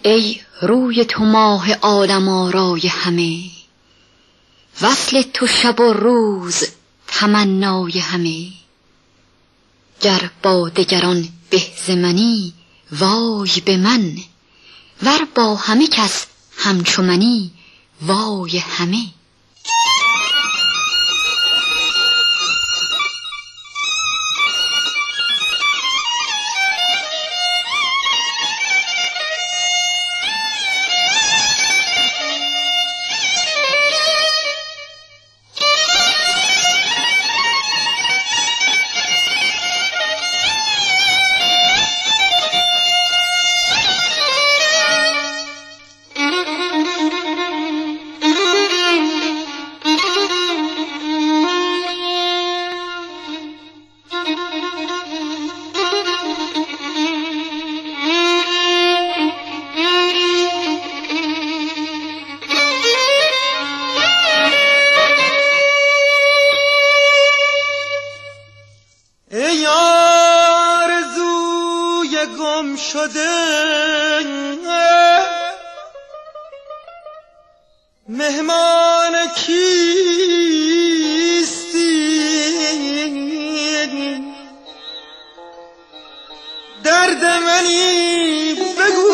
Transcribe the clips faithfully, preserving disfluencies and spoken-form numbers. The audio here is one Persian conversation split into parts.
ای روی تو ماه عالم آرای همه، وصل تو شب و روز تمنای همه. گر با دگران به ز منی وای به من، ور با همه کس همچو منی وای همه. مهمان کیستی؟ درد منی بگو،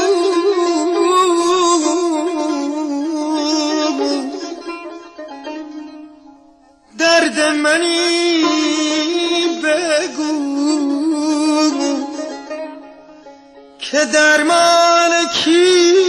درد منی بگو که درمان کیستی؟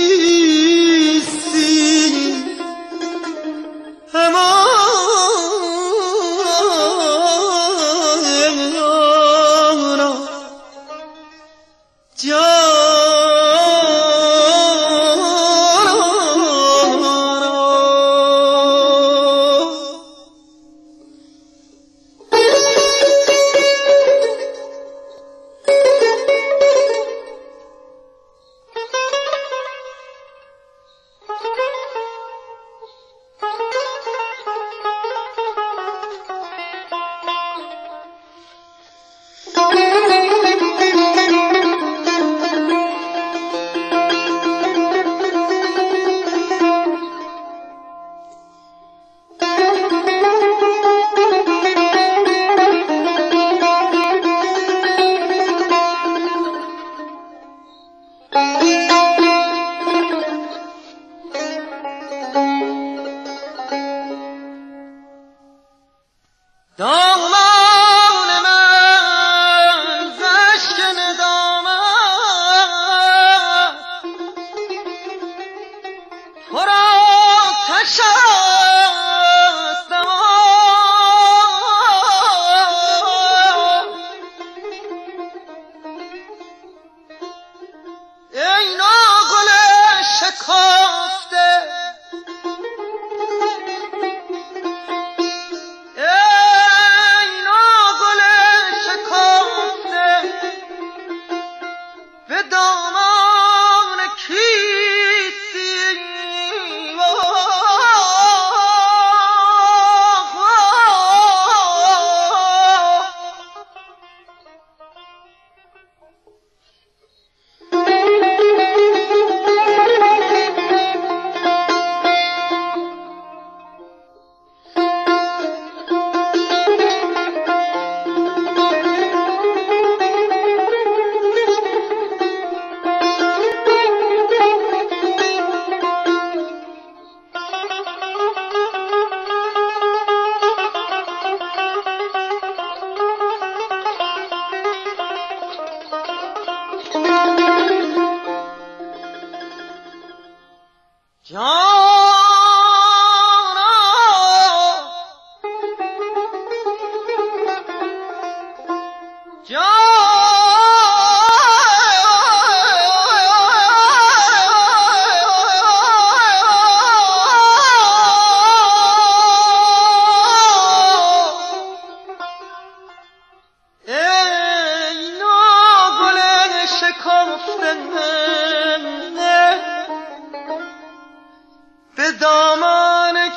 به دامان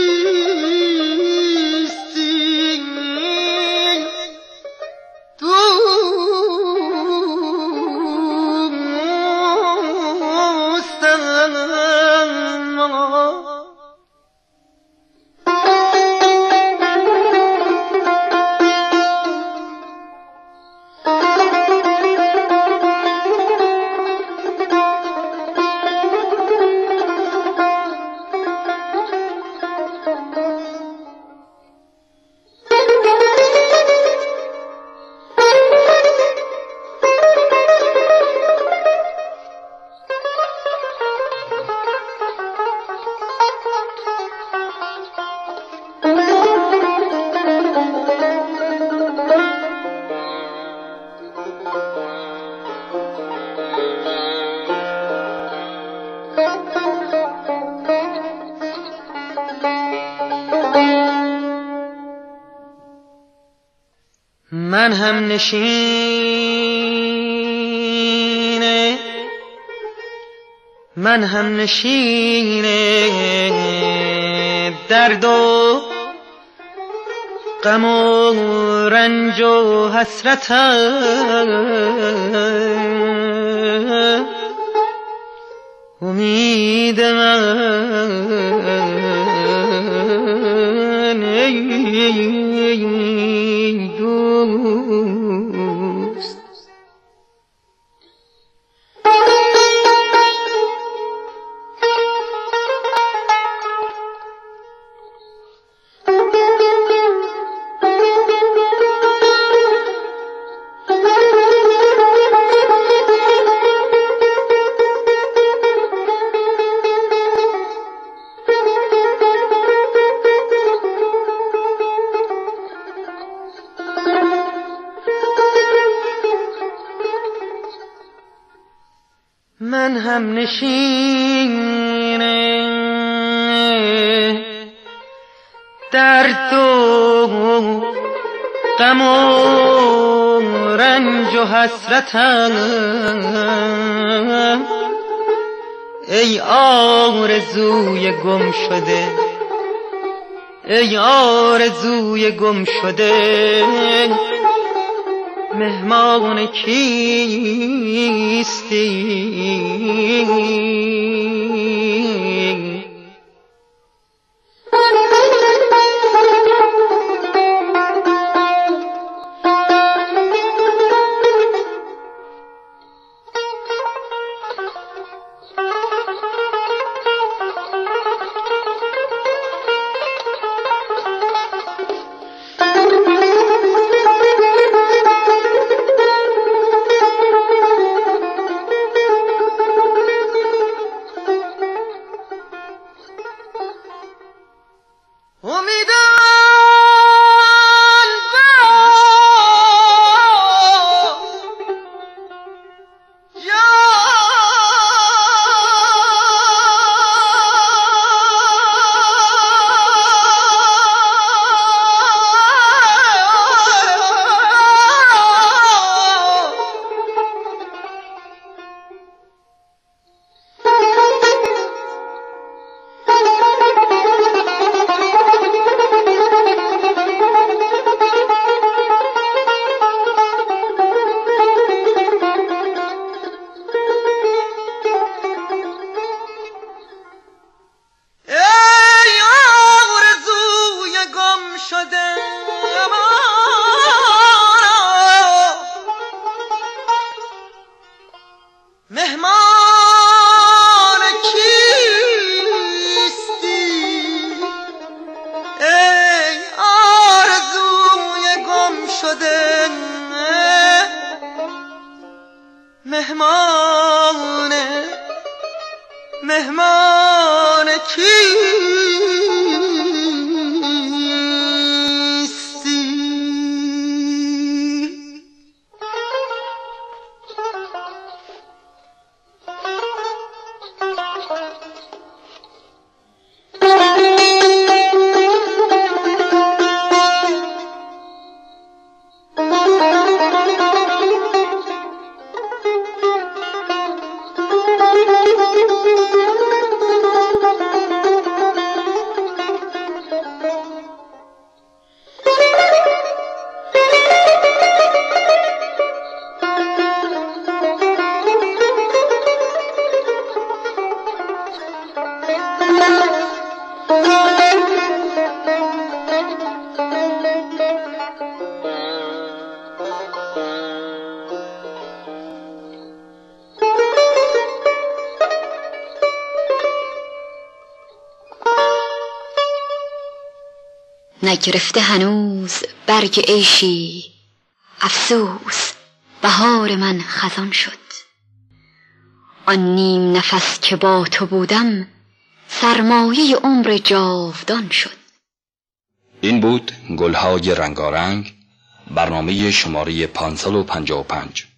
کیستی؟ دوست من هم نشینه من هم نشینه درد و غم و رنج و حسرتم امید من ای دوست من هم نشینه درد و غم و رنج و حسرتم ای آرزوی گم شده ای آرزوی گم شده مهمان کیستی مهمان کیستی ای آرزوی گم شده مهمان مهمان کیستی نگرفته هنوز برگ عیشی، افسوس بهار من خزان شد. آن نیم نفس که با تو بودم، سرمایه عمر جاودان شد. این بود گلهای رنگارنگ، برنامه شماره پانصد و پنجاه و پنج.